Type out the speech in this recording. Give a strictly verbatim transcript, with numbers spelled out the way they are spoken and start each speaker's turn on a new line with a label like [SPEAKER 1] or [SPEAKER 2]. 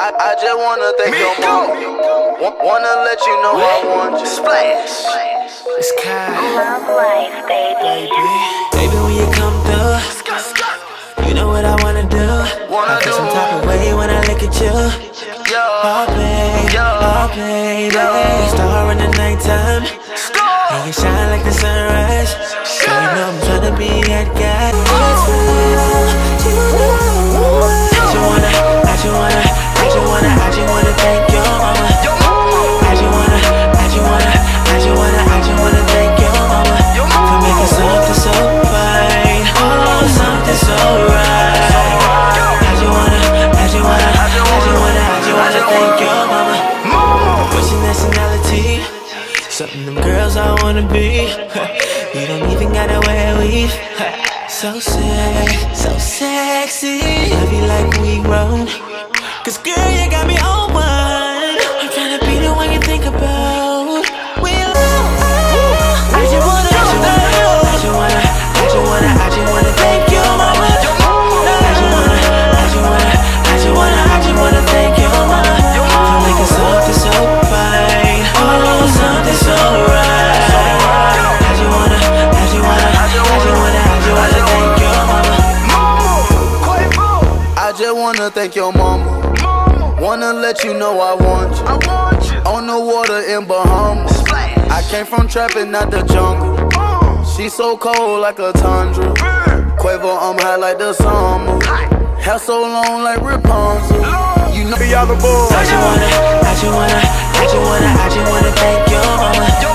[SPEAKER 1] I, I just wanna thank your mom. W wanna let you know I want you. Splash.
[SPEAKER 2] It's Kai.
[SPEAKER 3] Love life, baby.
[SPEAKER 2] Baby, when you come through, you know what I wanna do.
[SPEAKER 1] Wanna
[SPEAKER 2] I feel
[SPEAKER 1] do.
[SPEAKER 2] some type of way when I look at you.
[SPEAKER 1] Yo,
[SPEAKER 2] Oh baby,
[SPEAKER 1] yo,
[SPEAKER 2] oh baby,
[SPEAKER 1] yo.
[SPEAKER 2] star in the nighttime, and you shine like the sunrise. So you know I'm tryna be that guy. It's real, you know. I just wanna, I just wanna, I just wanna, I just wanna thank your mama. I just wanna, I just wanna, I just wanna, I just wanna thank your mama for making something so fine, oh something so right. I just wanna, I just wanna, I just wanna, I just wanna thank your mama. What's your nationality? Something them girls I wanna be. You don't even gotta wear a weave. So sexy, so sexy. Love you like we grown. Cause girl, you got me on one. I'm tryna be the one you think about. We love. I just wanna, I just wanna, I just wanna, I just wanna, I just wanna thank your mama. I just wanna, I just wanna, I just wanna, I just wanna thank your mama for making something so fine, oh something so right. I just wanna, I just wanna, I just wanna, I just wanna thank your mama.
[SPEAKER 1] I just wanna thank your mama. Wanna let you know I want you.
[SPEAKER 4] I want you.
[SPEAKER 1] On the water in Bahamas.
[SPEAKER 4] Splash.
[SPEAKER 1] I came from trapping out the jungle. She so cold like a tundra. Quavo, I'm high like the summer. Hair so long like Rapunzel. You know y'all the boys.
[SPEAKER 2] I just wanna, I just wanna, I just wanna, I just wanna thank your mama.